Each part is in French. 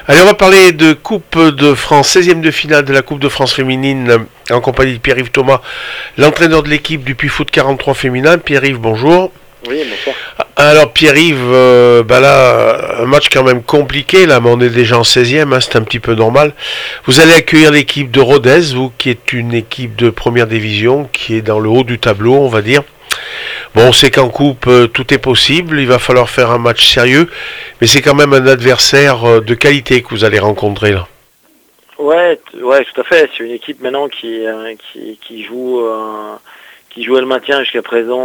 Allez, on va parler de Coupe de France, 16e de finale de la Coupe de France féminine en compagnie de Pierre-Yves Thomas, l'entraîneur de l'équipe du Puy-Foot 43 féminin. Pierre-Yves, bonjour. Oui, bonsoir. Alors Pierre-Yves, là, un match quand même compliqué, là, mais on est déjà en 16e, hein, c'est un petit peu normal. Vous allez accueillir l'équipe de Rodez, vous, qui est une équipe de première division, qui est dans le haut du tableau, on va dire. Bon, on sait qu'en coupe, tout est possible, il va falloir faire un match sérieux, mais c'est quand même un adversaire de qualité que vous allez rencontrer là. Ouais, ouais, tout à fait. C'est une équipe maintenant qui joue le maintien jusqu'à présent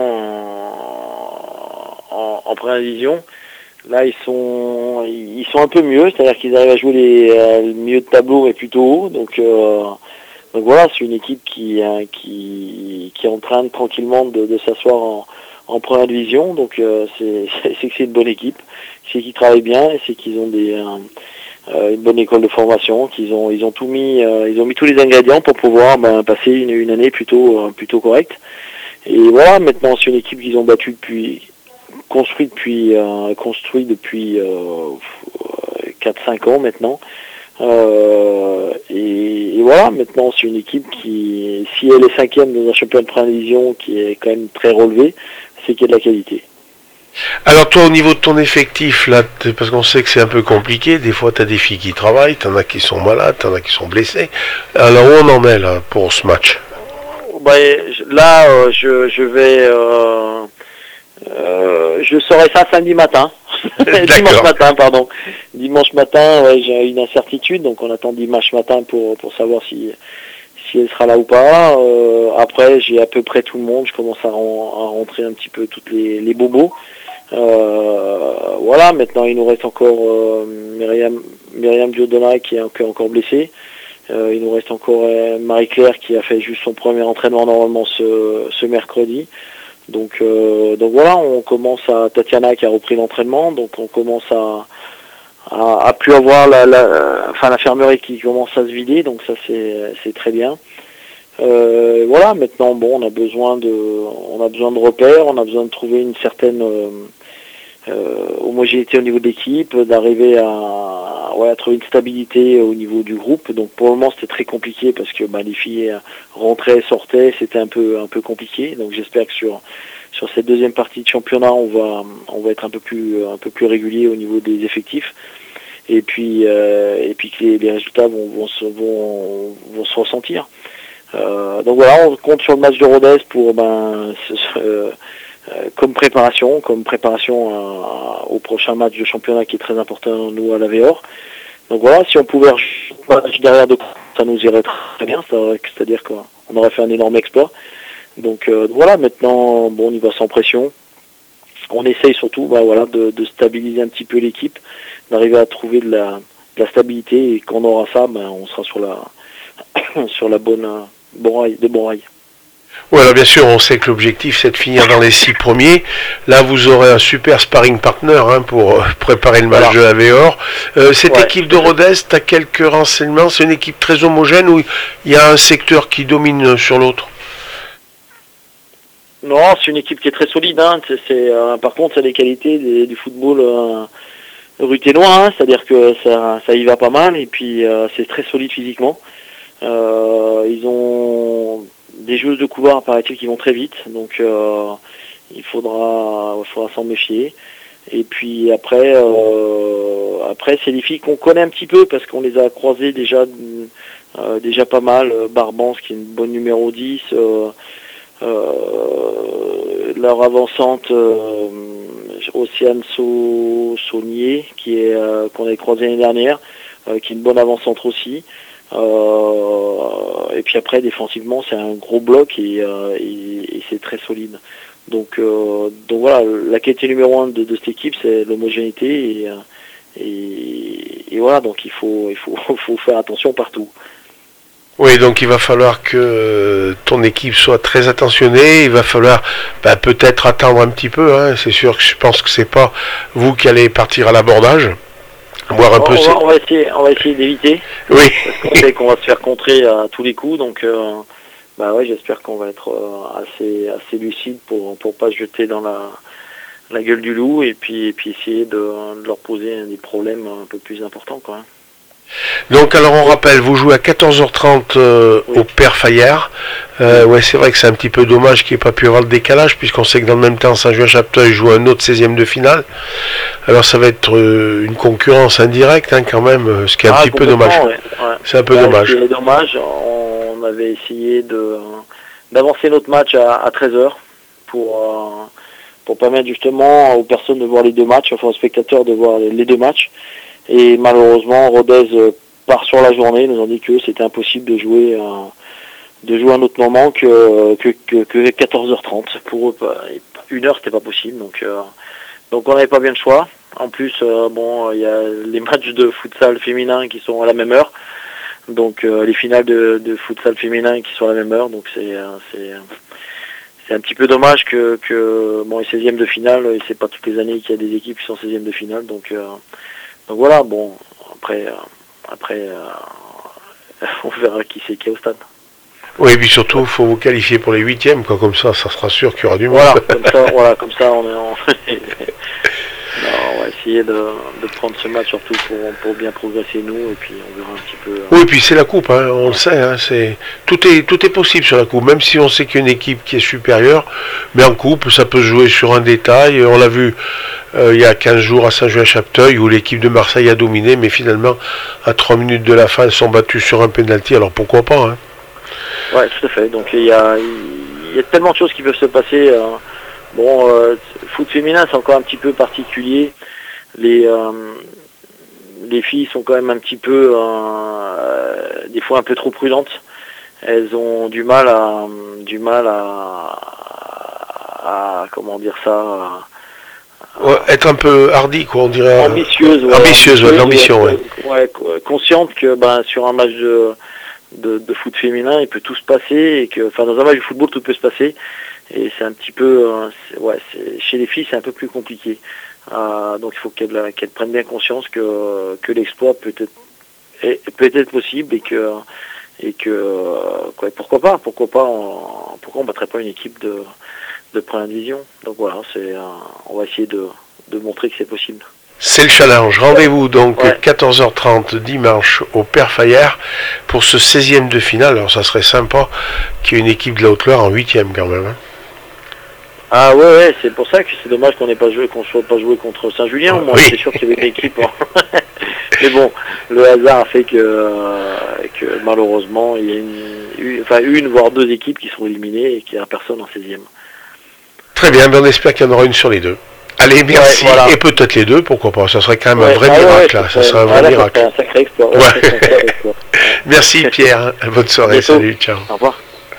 en première division. Là, ils sont un peu mieux, c'est-à-dire qu'ils arrivent à jouer le milieu de tableau et plutôt haut. Donc voilà, c'est une équipe qui est en train tranquillement de s'asseoir en première division. Donc c'est que c'est une bonne équipe, c'est qu'ils travaillent bien et c'est qu'ils ont une bonne école de formation, qu'ils ont ils ont tout mis, ils ont mis tous les ingrédients pour pouvoir passer une année plutôt correcte. Et voilà, maintenant c'est une équipe qu'ils ont battue construit depuis 4-5 ans maintenant. Et voilà, maintenant c'est une équipe qui, si elle est cinquième dans un championnat de première division qui est quand même très relevé, c'est qu'il y a de la qualité. Alors toi, au niveau de ton effectif, là, parce qu'on sait que c'est un peu compliqué, des fois tu as des filles qui travaillent, t'en as qui sont malades, t'en as qui sont blessées. Alors où on en est là pour ce match? Là, je saurai ça samedi matin. Dimanche matin, pardon. Dimanche matin, ouais, j'ai une incertitude, donc on attend dimanche matin pour savoir si elle sera là ou pas. Après, j'ai à peu près tout le monde. Je commence à rentrer un petit peu toutes les bobos. Voilà, maintenant il nous reste encore Myriam Diodona qui est encore blessée. Il nous reste encore Marie-Claire qui a fait juste son premier entraînement normalement ce mercredi. Donc voilà, on commence à Tatiana qui a repris l'entraînement, donc on commence à plus avoir l'infirmerie qui commence à se vider, donc ça c'est très bien. Voilà, maintenant bon, on a besoin de repères, on a besoin de trouver une certaine homogénéité au niveau de l'équipe, d'arriver à trouver une stabilité au niveau du groupe. Donc pour le moment c'était très compliqué parce que les filles rentraient, sortaient, c'était un peu compliqué. Donc j'espère que sur cette deuxième partie de championnat on va être un peu plus régulier au niveau des effectifs. Et puis que les résultats vont se ressentir. Donc voilà, on compte sur le match de Rodez pour comme préparation au prochain match de championnat qui est très important nous à la VOR. Donc voilà, si on pouvait derrière de ça nous irait très bien, c'est-à-dire qu'on aurait fait un énorme exploit. Donc voilà, maintenant bon, on y va sans pression. On essaye surtout de stabiliser un petit peu l'équipe, d'arriver à trouver de la stabilité, et quand on aura ça, on sera sur la bonne rails. Oui, alors bien sûr, on sait que l'objectif c'est de finir dans les 6 premiers. Là, vous aurez un super sparring partner pour préparer le match de la VOR. Cette équipe de Rodez, tu as quelques renseignements? C'est une équipe très homogène ou il y a un secteur qui domine sur l'autre? Non, c'est une équipe qui est très solide. Par contre, c'est les qualités du football ruténois, c'est-à-dire que ça y va pas mal et puis c'est très solide physiquement. Ils ont des joueuses de couloir, paraît-il, qui vont très vite, donc il faudra s'en méfier. Et puis après c'est des filles qu'on connaît un petit peu parce qu'on les a croisées déjà pas mal. Barbance qui est une bonne numéro 10, leur avançante Océane Saunier qu'on a croisée l'année dernière, qui est une bonne avançante aussi. Et puis après défensivement c'est un gros bloc et c'est très solide. Donc voilà, la qualité numéro 1 de cette équipe c'est l'homogénéité et voilà, donc il faut faire attention partout. Oui, donc il va falloir que ton équipe soit très attentionnée, il va falloir peut-être attendre un petit peu, hein. C'est sûr que je pense que c'est pas vous qui allez partir à l'abordage. Voir un peu on va essayer d'éviter. Oui. Parce qu'on sait qu'on va se faire contrer à tous les coups, donc j'espère qu'on va être assez lucide pour pas se jeter dans la gueule du loup et puis essayer de leur poser des problèmes un peu plus importants quand même. Donc alors on rappelle, vous jouez à 14h30 au Père Fayard. Ouais, c'est vrai que c'est un petit peu dommage qu'il n'ait pas pu avoir le décalage, puisqu'on sait que dans le même temps, Saint-Julien-Chapteuil joue un autre 16e de finale. Alors ça va être une concurrence indirecte quand même, ce qui est un petit peu dommage. Ouais. C'est un peu dommage. C'est dommage. On avait essayé d'avancer notre match à 13h pour permettre justement aux personnes de voir les deux matchs, enfin aux spectateurs de voir les deux matchs. Et malheureusement, Rodez part sur la journée. Ils nous ont dit que c'était impossible de jouer un autre moment que 14h30. Pour eux, 1h, c'était pas possible. Donc on n'avait pas bien le choix. En plus, il y a les matchs de futsal féminin qui sont à la même heure. Donc les finales de futsal féminin qui sont à la même heure. Donc c'est un petit peu dommage que les 16e de finale, et c'est pas toutes les années qu'il y a des équipes qui sont 16e de finale. Donc voilà, bon, après on verra qui c'est qui est au stade. Oui, et puis surtout, il faut vous qualifier pour les 8e, quoi, comme ça sera sûr qu'il y aura du monde. Comme ça, on va essayer de prendre ce match surtout pour bien progresser nous, et puis on verra un petit peu. Oui, et puis c'est la coupe, on le sait, tout est possible sur la coupe, même si on sait qu'il y a une équipe qui est supérieure, mais en coupe, ça peut se jouer sur un détail. On l'a vu il y a 15 jours à Saint-Julien-Chapteuil, où l'équipe de Marseille a dominé, mais finalement, à 3 minutes de la fin, elles sont battues sur un penalty, alors pourquoi pas, Ouais, tout à fait. Donc il y a tellement de choses qui peuvent se passer. Foot féminin, c'est encore un petit peu particulier. Les filles sont quand même un petit peu, des fois un peu trop prudentes. Elles ont du mal à comment dire ça. Être un peu hardi, quoi, on dirait. Ambitieuse, l'ambition, ouais. Consciente que sur un match de foot féminin, il peut tout se passer, et que, dans un match de football, tout peut se passer. Et c'est un petit peu, chez les filles, c'est un peu plus compliqué. Donc il faut qu'elles prennent bien conscience que l'exploit peut être possible, et que pourquoi on battrait pas une équipe de première division. Donc voilà, on va essayer de montrer que c'est possible. C'est le challenge. Rendez-vous donc 14h30 dimanche au Père Fayard pour ce 16e de finale. Alors ça serait sympa qu'il y ait une équipe de la Haute-Loire en 8e quand même. Ah ouais, c'est pour ça que c'est dommage qu'on soit pas joué contre Saint-Julien. Moi, c'est sûr qu'il y avait une équipe. Mais bon, le hasard a fait que malheureusement, il y a une voire deux équipes qui sont éliminées et qu'il n'y a personne en 16e. Très bien, on espère qu'il y en aura une sur les deux. Allez, merci. Ouais, voilà. Et peut-être les deux, pourquoi pas. Ça serait quand même un vrai miracle. Ça serait un vrai miracle. C'est un sacré exploit. Merci Pierre. Bonne soirée. Salut. Ciao. Au revoir.